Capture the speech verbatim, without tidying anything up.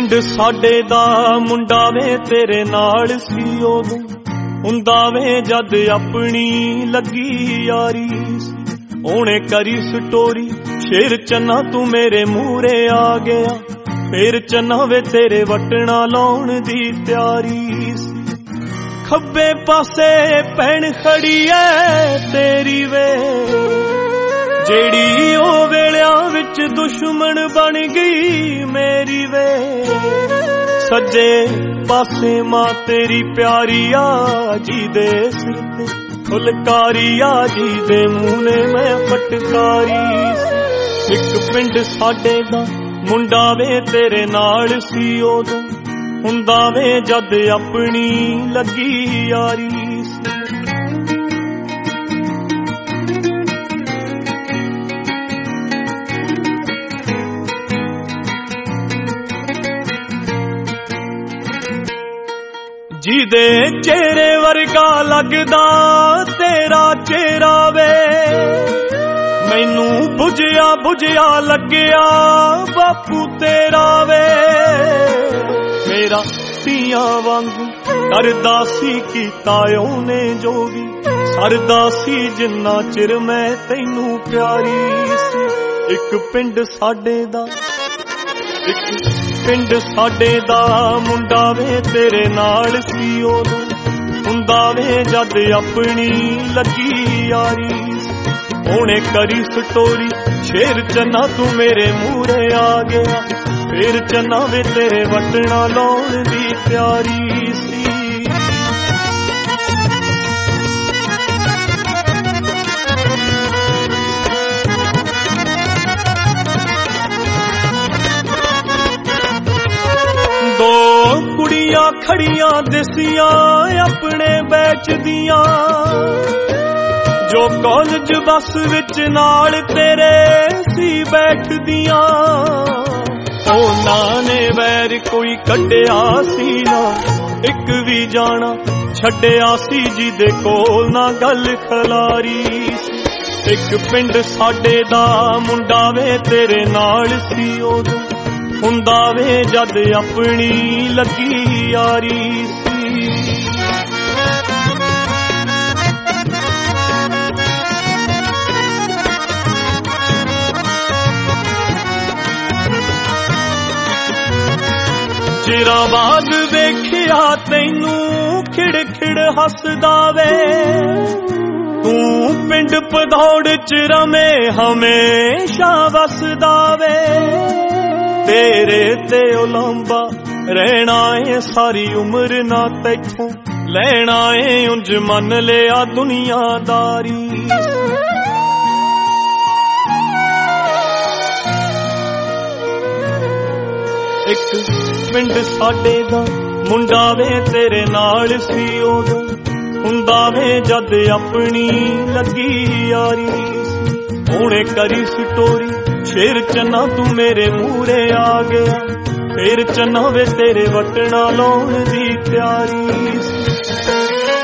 ਪਿੰਡ ਸਾਡੇ ਦਾ ਮੁੰਡਾ ਵੇ ਤੇਰੇ ਨਾਲ ਸੀ ਉਦੋਂ, ਹੁੰਦਾ ਵੇ ਜਦ ਆਪਣੀ ਲੱਗੀ ਯਾਰੀ। ਉਹਨੇ ਕਰੀ ਸਟੋਰੀ ਸ਼ੇਰ ਚੰਨਾ ਤੂੰ ਮੇਰੇ ਮੂਹਰੇ ਆ ਗਿਆ, ਫੇਰ ਚੰਨਾ ਵੇ ਤੇਰੇ ਵਟਣਾ ਲਾਉਣ ਦੀ ਤਿਆਰੀ ਸੀ। ਖੱਬੇ ਪਾਸੇ ਭੈਣ ਖੜੀ ਐ ਤੇਰੀ ਵੇ, ਜਿਹੜੀ ਉਹ ਵੇਲਿਆਂ ਵਿੱਚ ਦੁਸ਼ਮਣ ਬਣ ਗਈ ਮੇਰੀ ਵੇ। ਸੱਜੇ ਪਾਸੇ ਮਾਂ ਤੇਰੀ ਪਿਆਰੀ ਆ, ਜੀ ਦੇ ਸਿਰ ਤੇ ਫੁਲਕਾਰੀ ਆ, ਜੀ ਦੇ ਮੂੰਹ ਨੇ ਮੈਂ ਫਟਕਾਰੀ। ਇੱਕ ਪਿੰਡ ਸਾਡੇ ਦਾ ਮੁੰਡਾ ਵੇ ਤੇਰੇ ਨਾਲ ਸੀ ਉਦੋਂ, ਹੁੰਦਾ ਵੇ ਜਦ ਆਪਣੀ ਲੱਗੀ ਯਾਰੀ। ਜਿਹਦੇ ਚਿਹਰੇ ਵਰਗਾ ਲੱਗਦਾ ਤੇਰਾ ਚਿਹਰਾ ਵੇ, ਮੈਨੂੰ ਬੁਝਿਆ ਬੁਝਿਆ ਲੱਗਿਆ ਬਾਪੂ ਤੇਰਾ ਵੇ। ਮੇਰਾ ਧੀਆਂ ਵਾਂਗੂ ਕਰਦਾ ਸੀ ਕੀਤਾ ਉਹਨੇ ਜੋ ਵੀ, ਸਰਦਾ ਸੀ ਜਿੰਨਾ ਚਿਰ ਮੈਂ ਤੈਨੂੰ ਪਿਆਰੀ ਸੀ। ਇੱਕ ਪਿੰਡ ਸਾਡੇ ਦਾ ਇੱਕ ਪਿੰਡ ਸਾਡੇ ਦਾ ਮੁੰਡਾ ਵੇ ਤੇਰੇ ਨਾਲ ਸੀ ਉਦੋਂ, ਹੁੰਦਾ ਵੇ ਜਦ ਆਪਣੀ ਲੱਗੀ ਯਾਰੀ। ਉਹਨੇ ਕਰੀ ਸਟੋਰੀ ਸ਼ੇਰ ਚੰਨਾ ਤੂੰ ਮੇਰੇ ਮੂਹਰੇ ਆ ਗਿਆ, ਫੇਰ ਚੰਨਾ ਵੇ ਤੇਰੇ ਵਟਣਾ ਲਾਉਣ ਦੀ ਤਿਆਰੀ ਸੀ। ਦੋ ਕੁੜੀਆਂ ਖੜੀਆਂ ਦਿਸੀਆਂ ਆਪਣੇ ਬੈਚ ਦੀਆਂ, ਜੋ ਕਾਲਜ ਬੱਸ ਵਿੱਚ ਨਾਲ ਤੇਰੇ ਸੀ ਬੈਠਦੀਆਂ। ਉਹਨਾਂ ਨੇ ਵੈਰ ਕੋਈ ਕੱਢਿਆ ਸੀ ਨਾ, ਇੱਕ ਵੀ ਜਾਣਾ ਛੱਡਿਆ ਸੀ ਜਿਹਦੇ ਕੋਲ ਨਾ ਗੱਲ ਖਲਾਰੀ। ਇੱਕ ਪਿੰਡ ਸਾਡੇ ਦਾ ਮੁੰਡਾ ਵੇ ਤੇਰੇ ਨਾਲ ਸੀ ਉਦੋਂ, ਹੁੰਦਾ ਵੇ ਜਦ ਆਪਣੀ ਲੱਗੀ ਯਾਰੀ ਸੀ। ਚਿਰਾਂ ਬਾਅਦ ਵੇਖਿਆ ਤੈਨੂੰ ਖਿੜ ਖਿੜ ਹੱਸਦਾ ਵੇ, ਤੂੰ ਪਿੰਡ ਪਧੌੜ ਚ ਰਮੇ ਹਮੇਸ਼ਾ ਵਸਦਾ ਵੇ। ਤੇਰੇ ਤੇ ਉਲਾਂਭਾ ਰਹਿਣਾ ਏ ਸਾਰੀ ਉਮਰ, ਨਾ ਤੈਥੋਂ ਲੈਣਾ ਏ ਉਂਝ ਮੰਨ ਲਿਆ ਦੁਨੀਆਦਾਰੀ। ਇੱਕ ਪਿੰਡ ਸਾਡੇ ਦਾ ਮੁੰਡਾ ਵੇ ਤੇਰੇ ਨਾਲ ਸੀ ਉਦੋਂ, ਹੁੰਦਾ ਵੇ ਜਦ ਆਪਣੀ ਲੱਗੀ ਯਾਰੀ। ਉਹਨੇ ਕਰੀ ਸਟੋਰੀ ਸ਼ੇਰ ਚੰਨਾ ਤੂੰ ਮੇਰੇ ਮੂਹਰੇ ਆ ਗਿਆ, ਫੇਰ ਚੰਨਾ ਵੇ ਤੇਰੇ ਵਟਣਾ ਲਾਉਣ ਦੀ ਤਿਆਰੀ ਸੀ।